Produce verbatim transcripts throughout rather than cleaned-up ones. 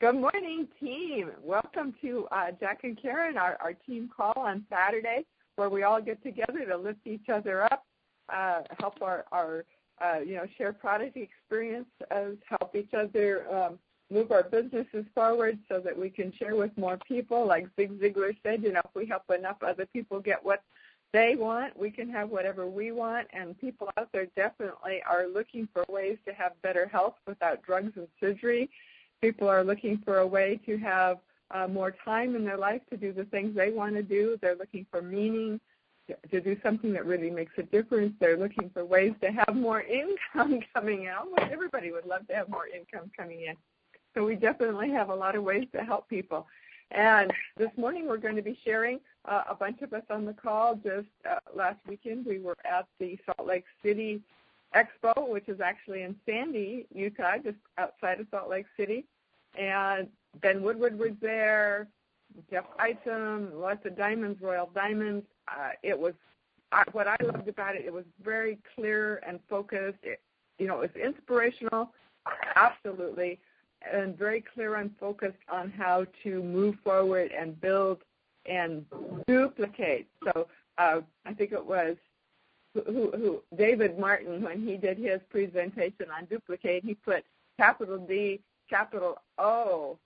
Good morning, team. Welcome to uh, Jack and Karen, our, our team call on Saturday, where we all get together to lift each other up, uh, help our, our uh, you know, share product experience, uh, help each other um, move our businesses forward so that we can share with more people. Like Zig Ziglar said, you know, if we help enough other people get what they want, we can have whatever we want. And people out there definitely are looking for ways to have better health without drugs and surgery. People are looking for a way to have uh, more time in their life to do the things they want to do. They're looking for meaning, to do something that really makes a difference. They're looking for ways to have more income coming in. Almost everybody would love to have more income coming in. So we definitely have a lot of ways to help people. And this morning we're going to be sharing, uh, a bunch of us on the call. Just uh, last weekend we were at the Salt Lake City Expo, which is actually in Sandy, Utah, just outside of Salt Lake City. And Ben Woodward was there, Jeff Isom, lots of diamonds, Royal Diamonds. Uh, it was, uh, what I loved about it, it was very clear and focused. It, you know, it was inspirational, absolutely, and very clear and focused on how to move forward and build and duplicate. So uh, I think it was who, who David Martin, when he did his presentation on duplicate, he put capital D, capital O,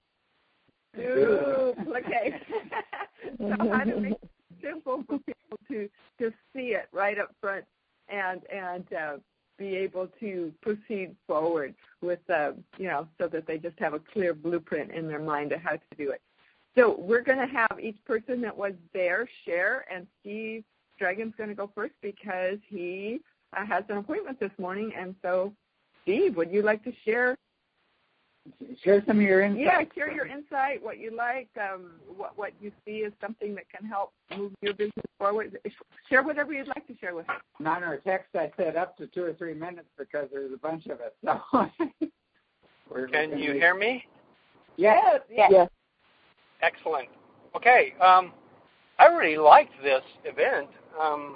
duplicate. So how to make it simple for people to, to see it right up front and and uh, be able to proceed forward with, uh, you know, so that they just have a clear blueprint in their mind of how to do it. So we're going to have each person that was there share, and Steve Dragon's going to go first because he uh, has an appointment this morning. And so, Steve, would you like to share? Share some of your insight. Yeah, share your insight, what you like, um, what what you see as something that can help move your business forward. Share whatever you'd like to share with us. On our text, I said up to two or three minutes because there's a bunch of us. So we're, can we're you be... hear me? Yes. Yes. Yes. Excellent. Okay. Um, I really liked this event. Um,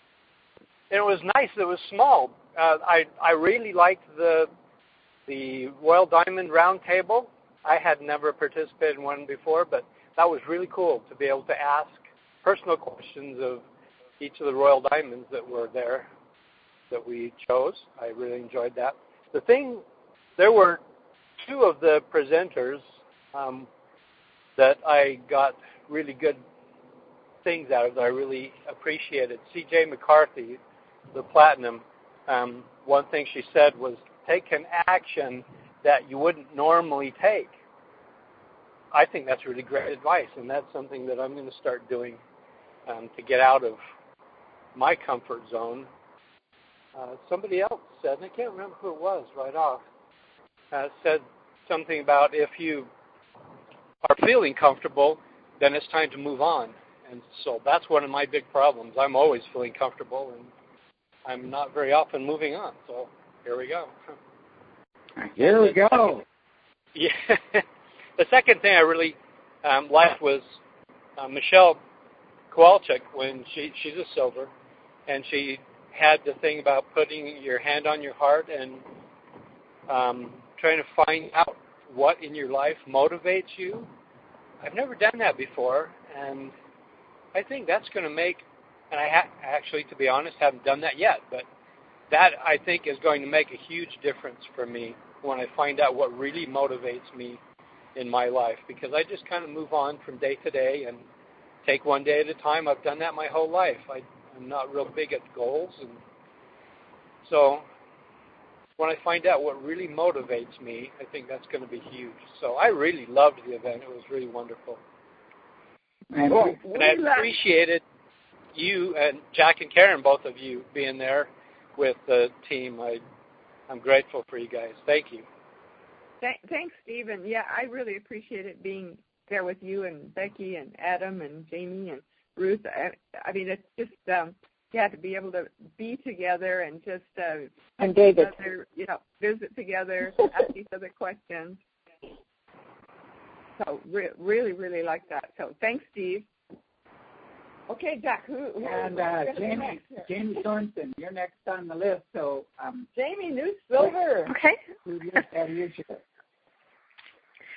it was nice. It was small. Uh, I I really liked the the Royal Diamond Roundtable. I had never participated in one before, but that was really cool to be able to ask personal questions of each of the Royal Diamonds that were there that we chose. I really enjoyed that. The thing, there were two of the presenters um, that I got really good things out of that I really appreciated. C J McCarthy, the Platinum, um, one thing she said was, take an action that you wouldn't normally take. I think that's really great advice, and that's something that I'm going to start doing um, to get out of my comfort zone. Uh, somebody else said, and I can't remember who it was right off, uh, said something about if you are feeling comfortable, then it's time to move on. And so that's one of my big problems. I'm always feeling comfortable, and I'm not very often moving on. So here we go. Here we go. Yeah. The second thing I really um, liked was uh, Michelle Kowalczyk, when she she's a silver, and she had the thing about putting your hand on your heart and um, trying to find out what in your life motivates you. I've never done that before, and I think that's going to make, and I ha- actually, to be honest, haven't done that yet, but that, I think, is going to make a huge difference for me when I find out what really motivates me in my life, because I just kind of move on from day to day and take one day at a time. I've done that my whole life. I, I'm not real big at goals, and so when I find out what really motivates me, I think that's going to be huge. So I really loved the event. It was really wonderful. And, well, and I appreciated you and Jack and Karen, both of you, being there with the team. I, I'm grateful for you guys. Thank you. Th- thanks, Stephen. Yeah, I really appreciated being there with you and Becky and Adam and Jamie and Ruth. I, I mean, it's just, um, yeah, to be able to be together and just uh, and David, together, you know, visit together, ask each other questions. So re- really, really like that. So thanks, Steve. Okay, Jack, who, who and uh, Jamie, Jamie Thornton, you're next on the list. So um, Jamie, new silver. Okay. Who you, uh, you should.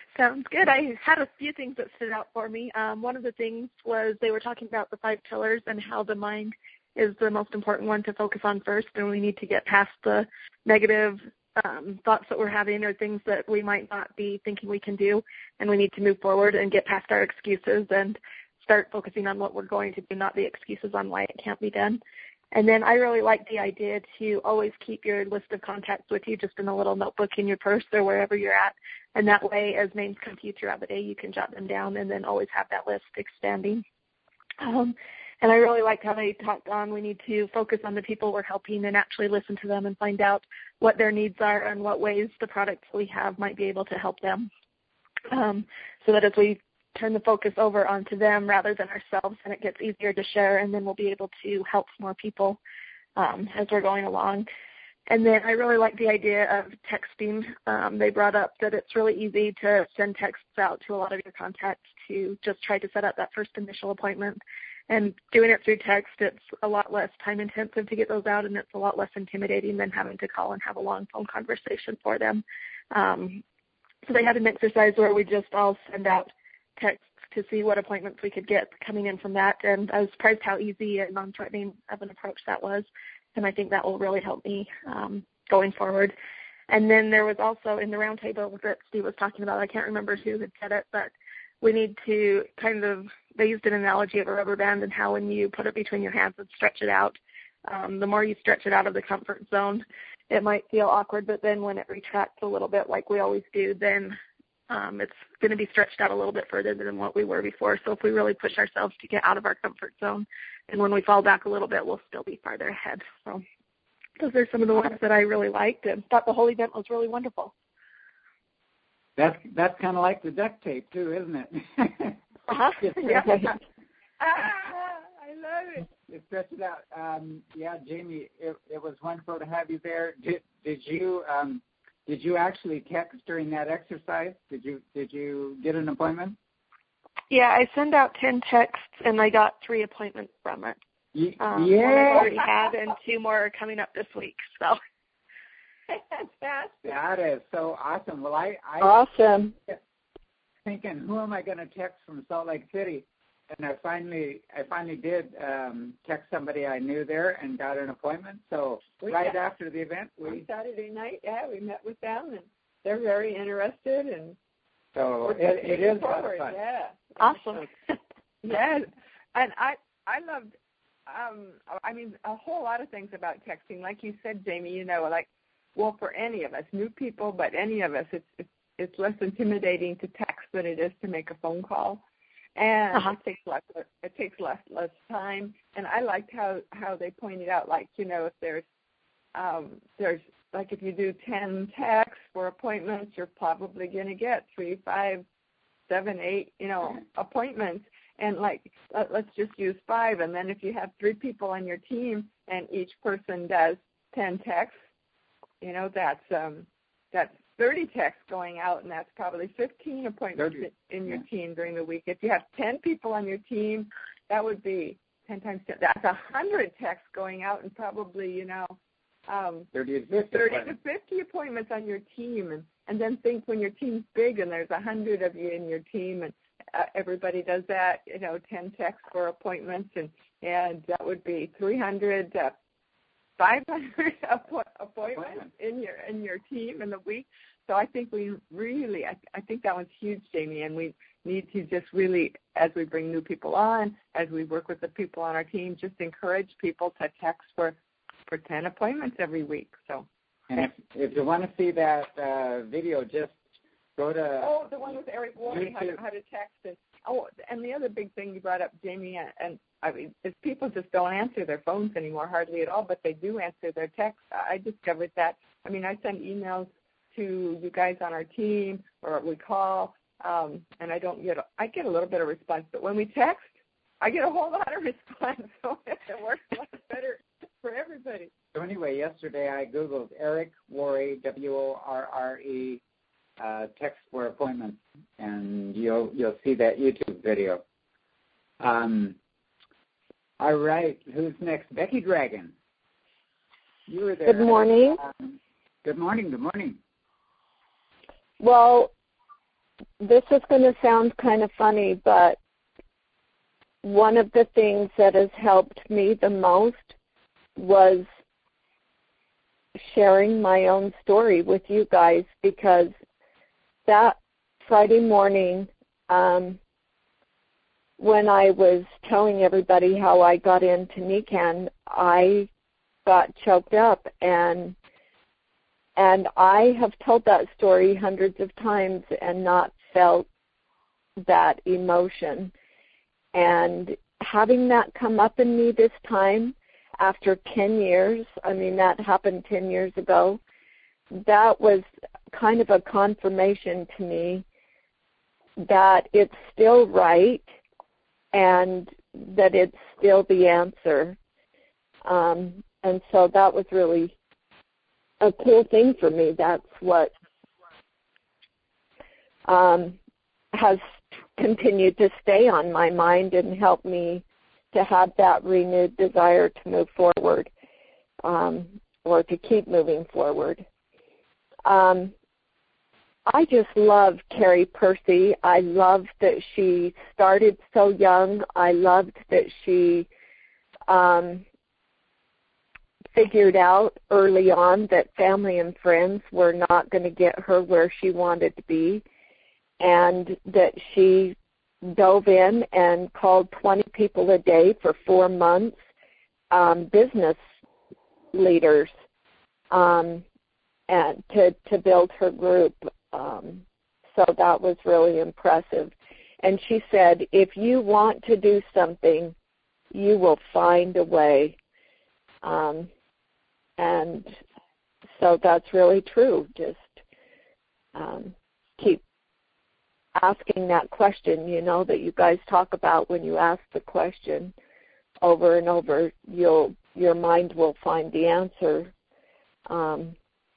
Sounds good. I had a few things that stood out for me. Um, one of the things was they were talking about the five pillars and how the mind is the most important one to focus on first, and we need to get past the negative um, thoughts that we're having or things that we might not be thinking we can do, and we need to move forward and get past our excuses and start focusing on what we're going to do, not the excuses on why it can't be done. And then I really like the idea to always keep your list of contacts with you just in a little notebook in your purse or wherever you're at. And that way, as names come to you throughout the day, you can jot them down and then always have that list expanding. Um, and I really liked how they talked on we need to focus on the people we're helping and actually listen to them and find out what their needs are and what ways the products we have might be able to help them. Um, so that as we turn the focus over onto them rather than ourselves, and it gets easier to share, and then we'll be able to help more people um, as we're going along. And then I really like the idea of texting. Um, they brought up that it's really easy to send texts out to a lot of your contacts to just try to set up that first initial appointment. And doing it through text, it's a lot less time intensive to get those out, and it's a lot less intimidating than having to call and have a long phone conversation for them. Um, so they had an exercise where we just all send out texts to see what appointments we could get coming in from that, and I was surprised how easy and non-threatening of an approach that was, and I think that will really help me um, going forward. And then there was also in the roundtable that Steve was talking about, I can't remember who had said it, but we need to kind of, they used an analogy of a rubber band and how when you put it between your hands and stretch it out, um, the more you stretch it out of the comfort zone, it might feel awkward, but then when it retracts a little bit like we always do, then Um, it's going to be stretched out a little bit further than what we were before. So if we really push ourselves to get out of our comfort zone, and when we fall back a little bit, we'll still be farther ahead. So those are some of the ones that I really liked and thought the whole event was really wonderful. That's that's kind of like the duct tape too, isn't it? Uh-huh. Yeah. Ah, I love it. You stretch it out. Um, yeah, Jamie, it, it was wonderful to have you there. Did did you um, Did you actually text during that exercise? Did you did you get an appointment? Yeah, I sent out ten texts, and I got three appointments from it. Y- Um, yeah. One I've already had, and two more are coming up this week. So Fantastic. That is so awesome. Well, I, I awesome. thinking, who am I going to text from Salt Lake City? And I finally, I finally did um, text somebody I knew there and got an appointment. So We right got- after the event, we On Saturday night, yeah, we met with them, and they're very interested, and so we're it, it is a lot of forward. fun. Yeah. Awesome. Yeah, and I I loved. Um, I mean, a whole lot of things about texting, like you said, Jamie. You know, like well, for any of us, new people, but any of us, it's it's, it's less intimidating to text than it is to make a phone call. And uh-huh. it takes less. It takes less less time. And I liked how, how they pointed out, like you know, if there's um, there's like if you do ten texts for appointments, you're probably going to get three, five, seven, eight, you know, appointments. And like let, let's just use five. And then if you have three people on your team and each person does ten texts, you know, that's um, that's thirty texts going out, and that's probably fifteen appointments thirty. in your Yeah. team during the week. If you have ten people on your team, that would be ten times ten. That's one hundred texts going out, and probably, you know, um, thirty to fifty. thirty to fifty appointments on your team. And, and then think when your team's big and there's one hundred of you in your team, and uh, everybody does that, you know, ten texts for appointments, and, and that would be three hundred, uh, five hundred appointments in your in your team in the week. So I think we really, I, I think that one's huge, Jamie, and we need to just really, as we bring new people on, as we work with the people on our team, just encourage people to text for, for ten appointments every week. So. And if, if you want to see that uh, video, just go to. Oh, the one with Eric Worre, how to, how to text. And, oh, and the other big thing you brought up, Jamie, and, and I mean, is people just don't answer their phones anymore, hardly at all, but they do answer their texts. I discovered that. I mean, I send emails to you guys on our team, or we call, um, and I don't get, I get a little bit of response, but when we text, I get a whole lot of response, so it works a lot better for everybody. So anyway, yesterday I Googled Eric Worre, W O R R E, uh, text for appointments, and you'll you'll see that YouTube video. Um, all right, who's next? Becky Dragon. You were there. Good morning. Um, good morning. Good morning. Well, this is going to sound kind of funny, but one of the things that has helped me the most was sharing my own story with you guys, because that Friday morning, um, when I was telling everybody how I got into Nican, I got choked up, and and I have told that story hundreds of times and not felt that emotion. And having that come up in me this time after ten years, I mean, that happened ten years ago, that was kind of a confirmation to me that it's still right and that it's still the answer. Um, and so that was really a cool thing for me. That's what um, has continued to stay on my mind and help me to have that renewed desire to move forward, um, or to keep moving forward. Um, I just love Carrie Percy. I love that she started so young. I loved that she um, figured out early on that family and friends were not going to get her where she wanted to be, and that she dove in and called twenty people a day for four months, um, business leaders, um, and to, to build her group. Um, so that was really impressive. And she said, if you want to do something, you will find a way. Um, and so that's really true. Just um, keep asking that question, you know, that you guys talk about. When you ask the question over and over, you'll your mind will find the answer. Um,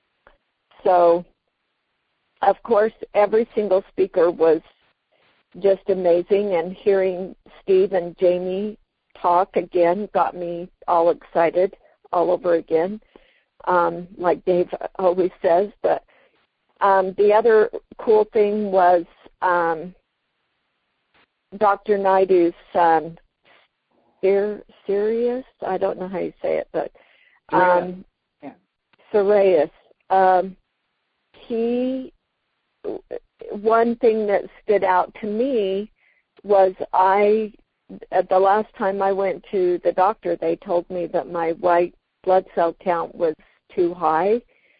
so, of course, every single speaker was just amazing, and hearing Steve and Jamie talk again got me all excited all over again, um, like Dave always says. But um, the other cool thing was um, Doctor Naidu's son, Sirius, I don't know how you say it, but um, yeah. Sirius. Um, he, one thing that stood out to me was I, the last time I went to the doctor, they told me that my white blood cell count was too high.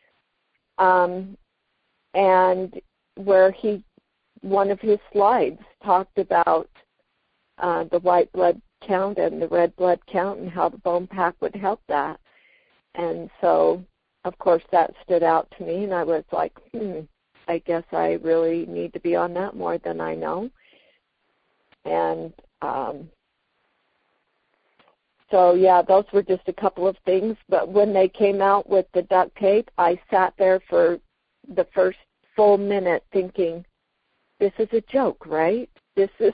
Um, and where he, one of his slides talked about uh, the white blood count and the red blood count and how the bone pack would help that. And so, of course, that stood out to me, and I was like, hmm, I guess I really need to be on that more than I know. And um, so, yeah, those were just a couple of things. But when they came out with the duct tape, I sat there for the first full minute thinking, this is a joke, right? This is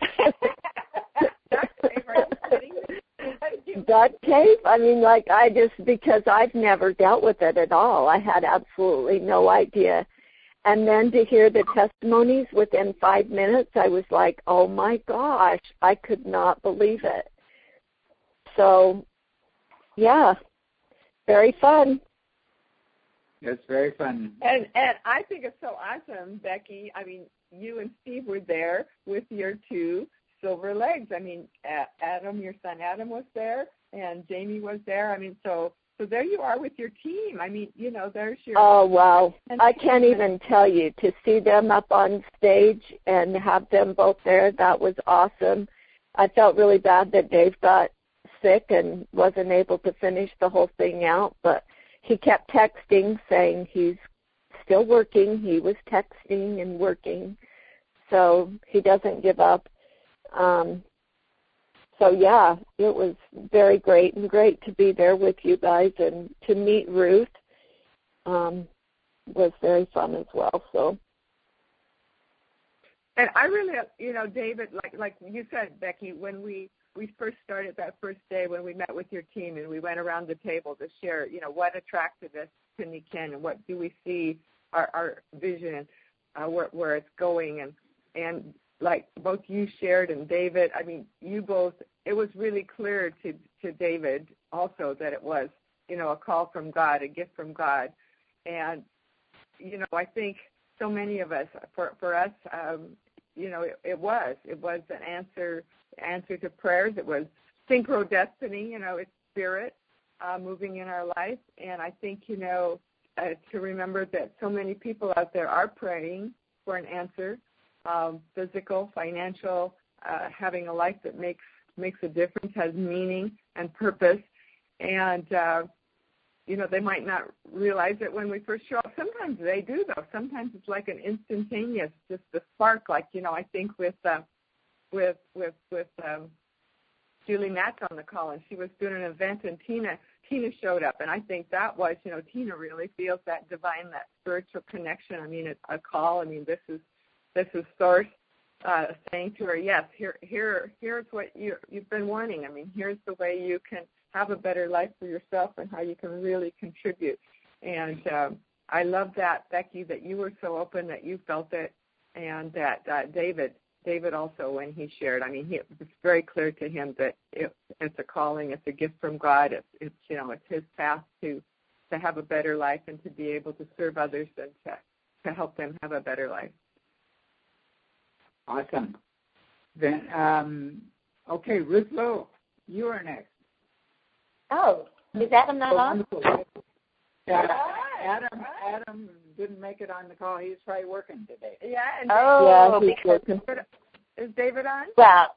duct tape? I mean, like, I just, because I've never dealt with it at all. I had absolutely no idea. And then to hear the testimonies within five minutes, I was like, oh, my gosh, I could not believe it. So, yeah, very fun. It's very fun. And and I think it's so awesome, Becky. I mean, you and Steve were there with your two silver legs. I mean, Adam, your son Adam was there, and Jamie was there. I mean, so so there you are with your team. I mean, you know, there's your... Oh, wow. I can't even tell you. To see them up on stage and have them both there, that was awesome. I felt really bad that Dave got sick and wasn't able to finish the whole thing out, but he kept texting saying he's still working. He was texting and working, so he doesn't give up. Um, so, yeah, it was very great, and great to be there with you guys, and to meet Ruth um, was very fun as well. So, and I really, you know, David, like like you said, Becky, when we we first started that first day when we met with your team and we went around the table to share, you know, what attracted us to Nican and what do we see our, our vision, uh, where, where it's going. And and like both you shared and David, I mean, you both, it was really clear to, to David also that it was, you know, a call from God, a gift from God. And, you know, I think so many of us, for, for us, um, you know, it, it was. It was an answer answer to prayers. It was synchro destiny, you know, it's spirit uh, moving in our life. And I think, you know, uh, to remember that so many people out there are praying for an answer, um, physical, financial, uh, having a life that makes makes a difference, has meaning and purpose. And, uh, you know, they might not realize it when we first show up. Sometimes they do, though. Sometimes it's like an instantaneous, just a spark. Like, you know, I think with uh, with with with um, Julie Matt's on the call, and she was doing an event, and Tina Tina showed up, and I think that was, you know, Tina really feels that divine, that spiritual connection. I mean, it's a call. I mean, this is this is Source uh, saying to her, yes, here here here's what you you've been wanting. I mean, here's the way you can have a better life for yourself and how you can really contribute. And um, I love that, Becky, that you were so open, that you felt it, and that uh, David, David also, when he shared, I mean, he, it's very clear to him that it, it's a calling, it's a gift from God. It's, it's, you know, it's his path to to have a better life and to be able to serve others and to, to help them have a better life. Awesome. Then, um, okay, Ruth Lowe, you are next. Oh, is Adam not on? Yeah, Adam, Adam didn't make it on the call. He's probably working today. Yeah. And oh, yeah, because David, is David on? Well,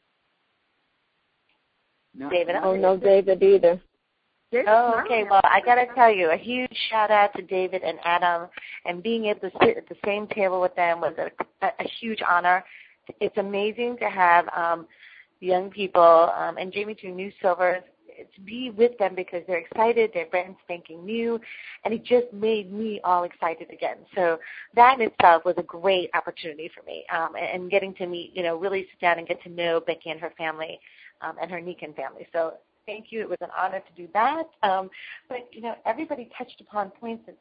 no, David. Oh, no, David either. David's Oh, okay. Well, I got to tell you, a huge shout out to David and Adam, and being able to sit at the same table with them was a, a, a huge honor. It's amazing to have um, young people, um, and Jamie Two New Silvers, to be with them because they're excited, they're brand spanking new, and it just made me all excited again. So that in itself was a great opportunity for me, um, and, and getting to meet, you know, really sit down and get to know Becky and her family um, and her Nikan family. So thank you. It was an honor to do that. Um, but, you know, everybody touched upon points, and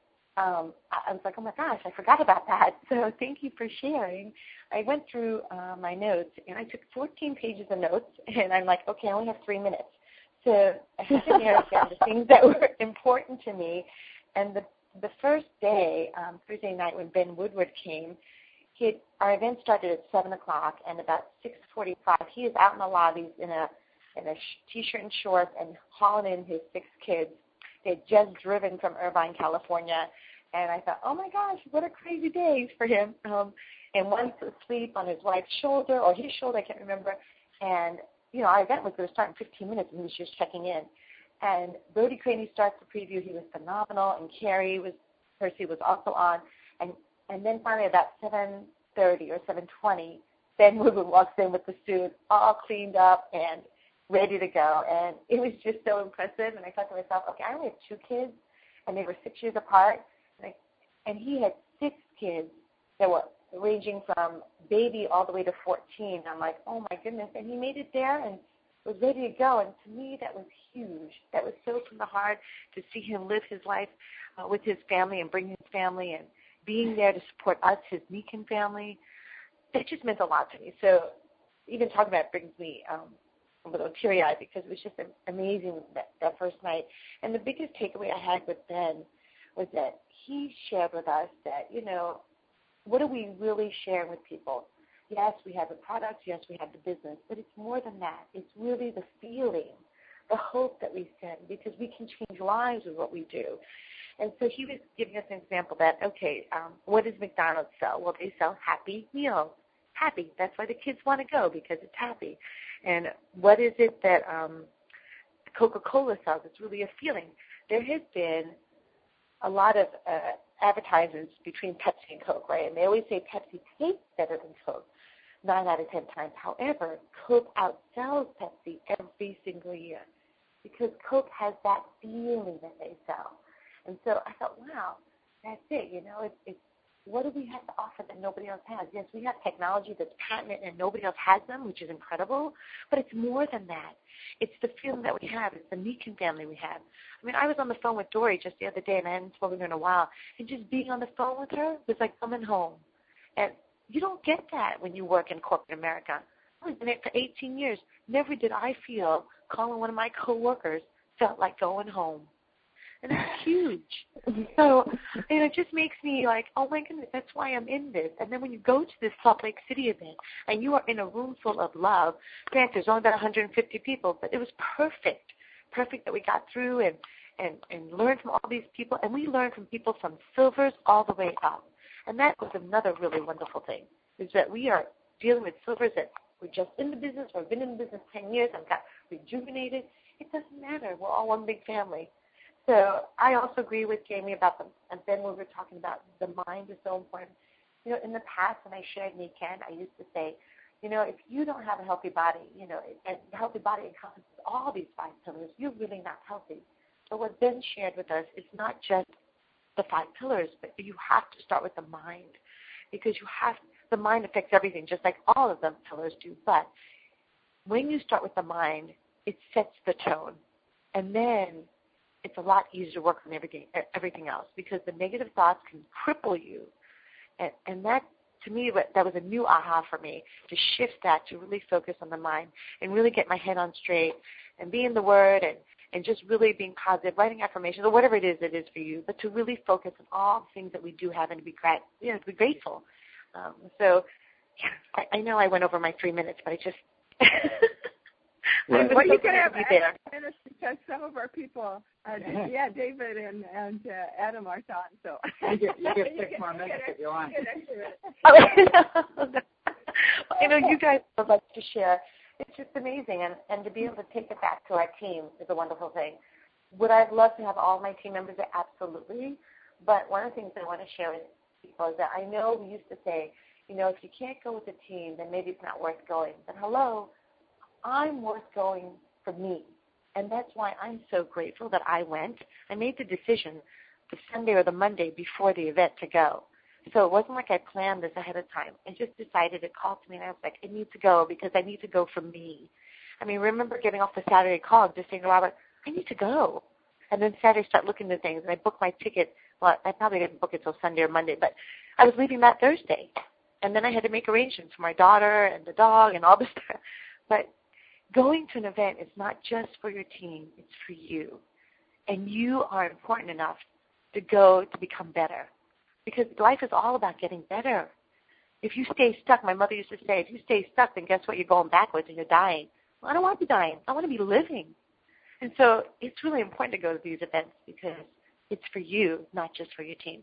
um, I was like, oh, my gosh, I forgot about that. So thank you for sharing. I went through uh, my notes, and I took fourteen pages of notes, and I'm like, okay, I only have three minutes. So I had to narrow down the things that were important to me. And the the first day, um, Thursday night, when Ben Woodward came, he had, our event started at seven o'clock, and about six forty-five, he is out in the lobbies in a in a T-shirt and shorts and hauling in his six kids. They had just driven from Irvine, California, and I thought, oh, my gosh, what a crazy day for him. Um, and one's asleep on his wife's shoulder, or his shoulder, I can't remember, and you know, our event was going to start in fifteen minutes, and he was just checking in. And Brody Craney starts the preview. He was phenomenal, and Carrie was, Percy was also on. And and then finally about seven thirty or seven twenty, Ben Woodward walks in with the suit, all cleaned up and ready to go. And it was just so impressive. And I thought to myself, okay, I only have two kids, and they were six years apart. And, I, and he had six kids that were ranging from baby all the way to fourteen. I'm like, oh, my goodness. And he made it there and was ready to go. And to me, that was huge. That was so from the heart to see him live his life uh, with his family and bring his family and being there to support us, his Nikan family. It just meant a lot to me. So even talking about it brings me um, a little teary-eyed because it was just amazing that, that first night. And the biggest takeaway I had with Ben was that he shared with us that, you know, what are we really sharing with people? Yes, we have the products. Yes, we have the business. But it's more than that. It's really the feeling, the hope that we send, because we can change lives with what we do. And so he was giving us an example that, okay, um, what does McDonald's sell? Well, they sell Happy Meals. Happy. That's why the kids want to go, because it's happy. And what is it that um, Coca-Cola sells? It's really a feeling. There has been a lot of uh, advertisements between Pepsi and Coke, right? And they always say Pepsi tastes better than Coke, nine out of ten times. However, Coke outsells Pepsi every single year because Coke has that feeling that they sell. And so I thought, wow, that's it. You know, it's, it's what do we have to offer that nobody else has? Yes, we have technology that's patented and nobody else has them, which is incredible, but it's more than that. It's the feeling that we have. It's the Nikan family we have. I mean, I was on the phone with Dory just the other day, and I hadn't spoken to her in a while, and just being on the phone with her was like coming home. And You don't get that when you work in corporate America. I've been in it for eighteen years. Never did I feel calling one of my coworkers felt like going home. And that's huge. So, and it just makes me like, oh, my goodness, that's why I'm in this. And then when you go to this Salt Lake City event and you are in a room full of love, granted, there's only about one hundred fifty people, but it was perfect, perfect that we got through and, and, and learned from all these people. And we learned from people from silvers all the way up. And that was another really wonderful thing, is that we are dealing with silvers that were just in the business or have been in the business ten years and got rejuvenated. It doesn't matter. We're all one big family. So I also agree with Jamie about the, and Ben, when we were talking about the mind is so important. You know, in the past when I shared Nikan, I used to say, you know, if you don't have a healthy body, you know, and a healthy body encompasses all these five pillars, you're really not healthy. But what Ben shared with us is not just the five pillars, but you have to start with the mind, because you have, the mind affects everything, just like all of the pillars do. But when you start with the mind, it sets the tone. And then it's a lot easier to work on everything, everything else, because the negative thoughts can cripple you. And, and that, to me, that was a new aha for me, to shift that, to really focus on the mind and really get my head on straight and be in the Word and, and just really being positive, writing affirmations or whatever it is that is for you, but to really focus on all the things that we do have and to be, gra- you know, to be grateful. Um, so yeah, I, I know I went over my three minutes, but I just Right. Well, so you can have be there. minutes because some of our people, uh, yeah, David and and uh, Adam are on. So You get, you get you six can, more you minutes get, if you want. you get extra minutes. I know you guys would like to share. It's just amazing, and, and to be able to take it back to our team is a wonderful thing. Would I love to have all my team members there? Absolutely. But one of the things I want to share with people is that I know we used to say, you know, if you can't go with the team, then maybe it's not worth going. But hello, I'm worth going for me. And that's why I'm so grateful that I went. I made the decision the Sunday or the Monday before the event to go. So it wasn't like I planned this ahead of time. I just decided, it called to me, and I was like, I need to go because I need to go for me. I mean, remember getting off the Saturday call and just saying to Robert, I need to go. And then Saturday start looking at things, and I booked my ticket. Well, I probably didn't book it till Sunday or Monday, but I was leaving that Thursday. And then I had to make arrangements for my daughter and the dog and all this stuff. But going to an event is not just for your team, it's for you. And you are important enough to go to become better. Because life is all about getting better. If you stay stuck, my mother used to say, if you stay stuck, then guess what? You're going backwards and you're dying. Well, I don't want to be dying. I want to be living. And so it's really important to go to these events because it's for you, not just for your team.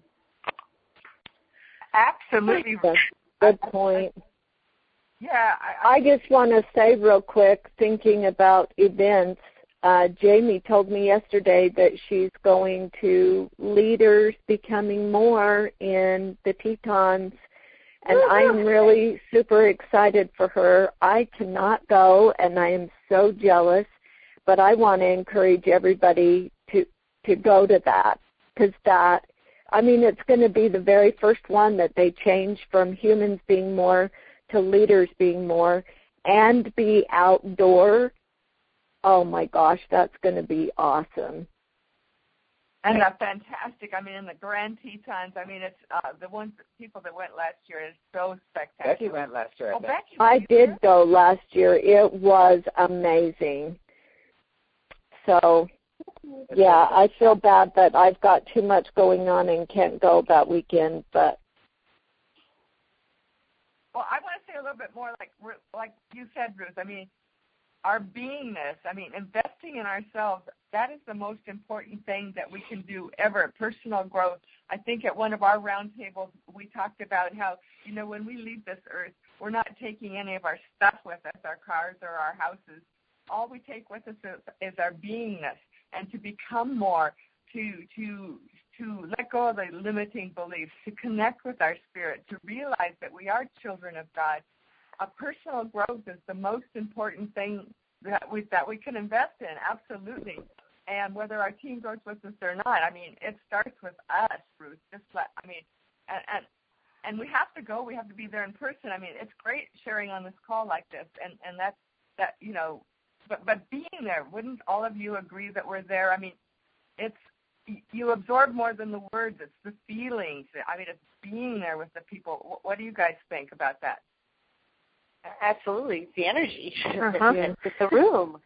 Absolutely. Good point. Yeah. I, I, I just want to say real quick, thinking about events, uh, Jamie told me yesterday that she's going to Leaders Becoming More in the Tetons, and I'm really super excited for her. I cannot go, and I am so jealous, but I want to encourage everybody to, to go to that, because that, I mean, it's going to be the very first one that they change from humans being more to leaders being more and be outdoor. Oh, my gosh, that's going to be awesome. And that's fantastic. I mean, in the Grand Tetons, I mean, it's uh, the ones people that went last year is so spectacular. Becky went last year. I Oh, think. Becky, I did go last year. It was amazing. So, yeah, I feel bad that I've got too much going on and can't go that weekend, but well, I want to say a little bit more like like you said, Ruth. I mean, our beingness, I mean, investing in ourselves, that is the most important thing that we can do ever, personal growth. I think at one of our roundtables, we talked about how, you know, when we leave this earth, we're not taking any of our stuff with us, our cars or our houses. All we take with us is, is our beingness, and to become more, to to to let go of the limiting beliefs, to connect with our spirit, to realize that we are children of God. A personal growth is the most important thing that we that we can invest in, absolutely. And whether our team goes with us or not, I mean, it starts with us, Ruth. Just let, I mean, and, and and we have to go. We have to be there in person. I mean, it's great sharing on this call like this, and and that's that, you know. But but being there, wouldn't all of you agree that we're there? I mean, it's you absorb more than the words. It's the feelings. I mean, it's being there with the people. What do you guys think about that? Absolutely. It's the energy. Uh-huh. It's the room.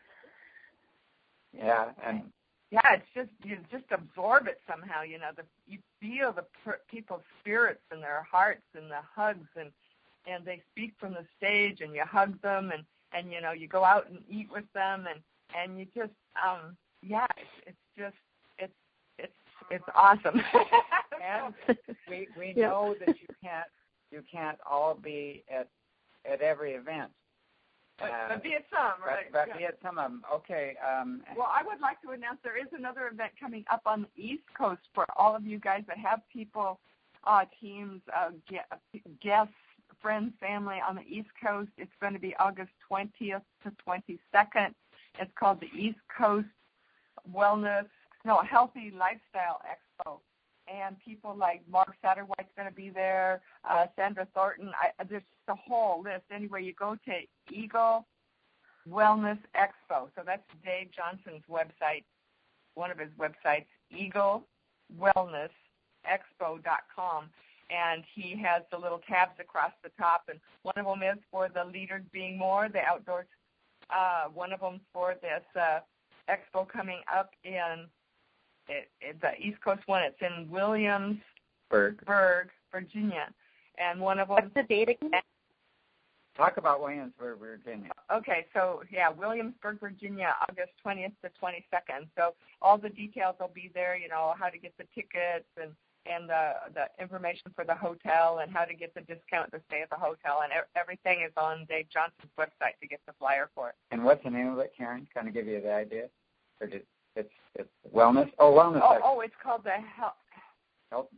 Yeah, and yeah, it's just you just absorb it somehow. You know, the you feel the per, people's spirits and their hearts and the hugs, and and they speak from the stage, and you hug them, and and you know you go out and eat with them, and and you just um yeah, it's, it's just it's it's it's awesome. and we we Yeah. know that you can't you can't all be at at every event. But, Uh, but be at some, right? But, but yeah. be at some of them. Okay. Um, Well, I would like to announce there is another event coming up on the East Coast for all of you guys that have people, uh, teams, uh, guests, friends, family on the East Coast. It's going to be August twentieth to twenty-second. It's called the East Coast Wellness, no, Healthy Lifestyle Expo. And people like Mark Satterwhite's going to be there, uh, Sandra Thornton. I, there's the whole list. Anyway, you go to Eagle Wellness Expo. So that's Dave Johnson's website, one of his websites, eagle wellness expo dot com. And he has the little tabs across the top. And one of them is for the Leaders Being More, the outdoors. Uh, one of them for this uh, expo coming up in It, it, the East Coast one. It's in Williamsburg, Virginia, and one of them. What's the date again? Talk about Williamsburg, Virginia. Okay, so yeah, Williamsburg, Virginia, August twentieth to twenty-second. So all the details will be there. You know how to get the tickets and and the the information for the hotel and how to get the discount to stay at the hotel, and everything is on Dave Johnson's website to get the flyer for it. And what's the name of it, Karen? Kind of give you the idea, or did It's it's wellness. Oh, wellness. Oh, oh, it's called the Health, Health.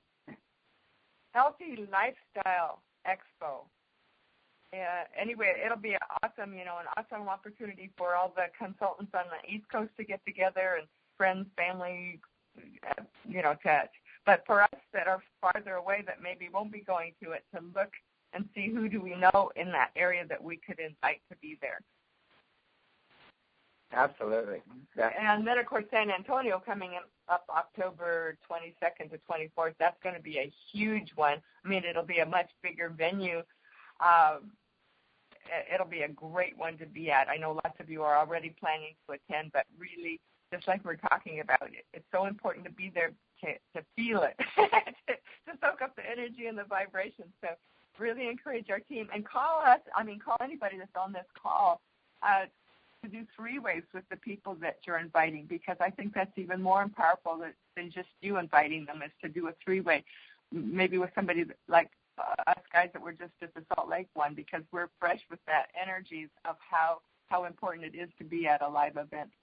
Healthy Lifestyle Expo. Uh, anyway, it'll be awesome, you know, an awesome opportunity for all the consultants on the East Coast to get together and friends, family, uh, you know, to. But for us that are farther away that maybe won't be going to it, to look and see who do we know in that area that we could invite to be there. Absolutely. That, and then, of course, San Antonio coming in up October twenty-second to twenty-fourth. That's going to be a huge one. I mean, it'll be a much bigger venue. Um, it'll be a great one to be at. I know lots of you are already planning to attend, but really, just like we're talking about, it, it's so important to be there to, to feel it, to, to soak up the energy and the vibrations. So really encourage our team. And call us, I mean, call anybody that's on this call, uh, to do three-ways with the people that you're inviting, because I think that's even more powerful than, than just you inviting them, is to do a three-way, maybe with somebody that, like uh, us guys that were just at the Salt Lake one, because we're fresh with that energy of how, how important it is to be at a live event.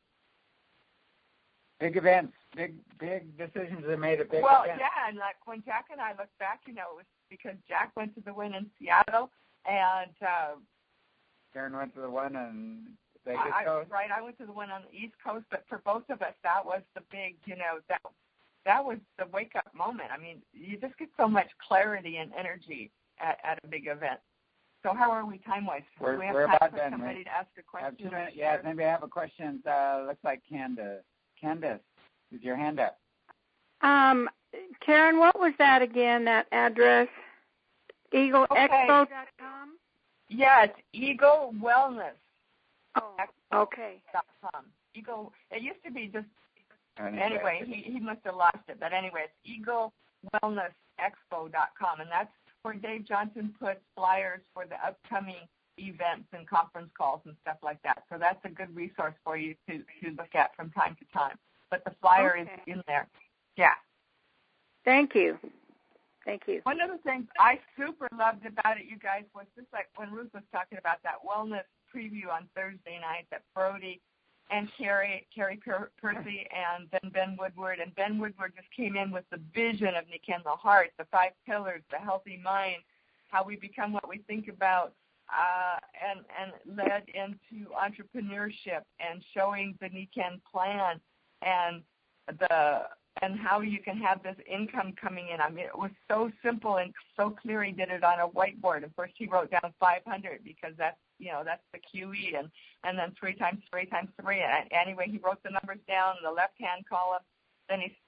Big events, big big decisions are made at big well, events. Well, yeah, and like when Jack and I look back, you know, it was because Jack went to the one in Seattle, and uh, Karen went to the one in Vegas I, Coast. Right, I went to the one on the East Coast, but for both of us, that was the big, you know, that that was the wake-up moment. I mean, you just get so much clarity and energy at, at a big event. So how are we time-wise? We're, Do we have we're time about for done. somebody We to ask a question? have two minutes. Yeah, maybe I have a question. Uh, looks like Candace. Candace, is your hand up? Um, Karen, what was that again, that address? eagle expo dot com? Yeah, it's Eagle Wellness. Oh, okay. .com. Eagle, it used to be just, Anyway, anyway he, he must have lost it. But anyway, it's eagle wellness expo dot com, and that's where Dave Johnson puts flyers for the upcoming events and conference calls and stuff like that. So that's a good resource for you to, to look at from time to time. But the flyer okay. is in there. Yeah. Thank you. Thank you. One of the things I super loved about it, you guys, was just like when Ruth was talking about that wellness preview on Thursday night that Brody and Carrie, Carrie per- Percy and then Ben Woodward. And Ben Woodward just came in with the vision of Nikken the Heart, the five pillars, the healthy mind, how we become what we think about, uh, and, and led into entrepreneurship and showing the Nikken plan and the and how you can have this income coming in. I mean, it was so simple and so clear. He did it on a whiteboard. At first, he wrote down five hundred because that's, you know, that's the Q E, and, and then three times three times three. And anyway, he wrote the numbers down in the left-hand column. Then he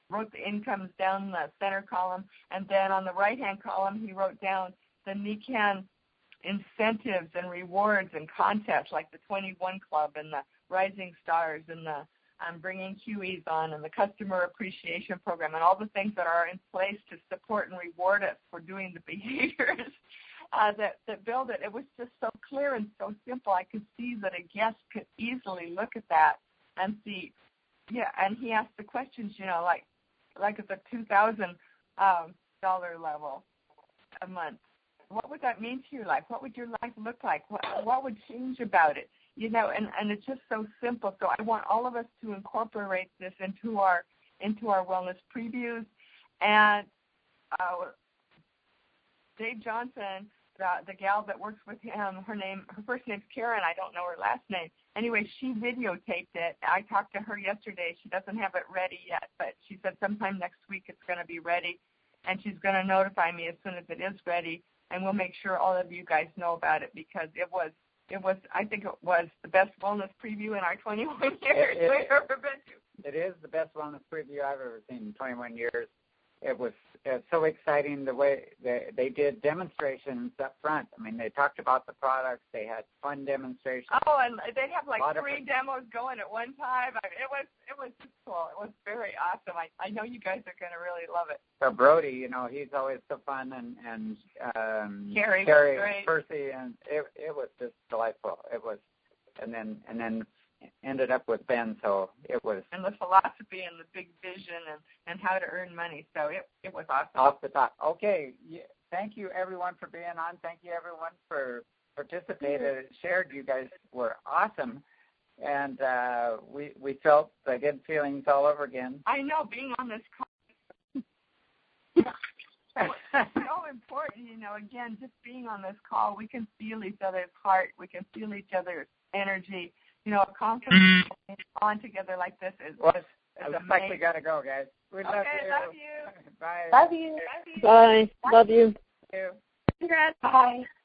wrote the incomes down the center column, and then on the right-hand column he wrote down the Nikan incentives and rewards and contests, like the twenty-one Club and the Rising Stars and the um, Bringing Q Es on and the Customer Appreciation Program and all the things that are in place to support and reward us for doing the behaviors uh, that, that build it. It was just so clear and so simple. I could see that a guest could easily look at that and see, yeah, and he asked the questions, you know, like like at the two thousand dollars um, level a month. What would that mean to your life? What would your life look like? What, what would change about it? You know, and, and it's just so simple. So I want all of us to incorporate this into our into our wellness previews. And uh, Dave Johnson, the, the gal that works with him, her name, her first name's Karen. I don't know her last name. Anyway, she videotaped it. I talked to her yesterday. She doesn't have it ready yet, but she said sometime next week it's going to be ready, and she's going to notify me as soon as it is ready. And we'll make sure all of you guys know about it because it was, it was, I think it was the best wellness preview in our twenty-one years it, it, we've ever been to. It is the best wellness preview I've ever seen in twenty-one years. It was uh, so exciting the way they, they did demonstrations up front. I mean, they talked about the products. They had fun demonstrations. Oh, and they'd have like three demos going at one time. I mean, it was it was just cool. It was very awesome. I, I know you guys are going to really love it. So Brody, you know, he's always so fun, and and um, Carrie, Carrie was great. Percy, and it it was just delightful. It was, and then and then. ended up with Ben, so it was... And the philosophy and the big vision and, and how to earn money, so it, it was awesome. Off the top. Okay, thank you, everyone, for being on. Thank you, everyone, for participating and shared. You guys were awesome, and uh, we we felt the good feelings all over again. I know, being on this call so important, you know, again, just being on this call, we can feel each other's heart, we can feel each other's energy. You know, a conference on together like this is, well, is, is looks like we got to go, guys. We okay, love you. love you. Bye. Love you. Bye. Love you. Love you. Congrats. Bye.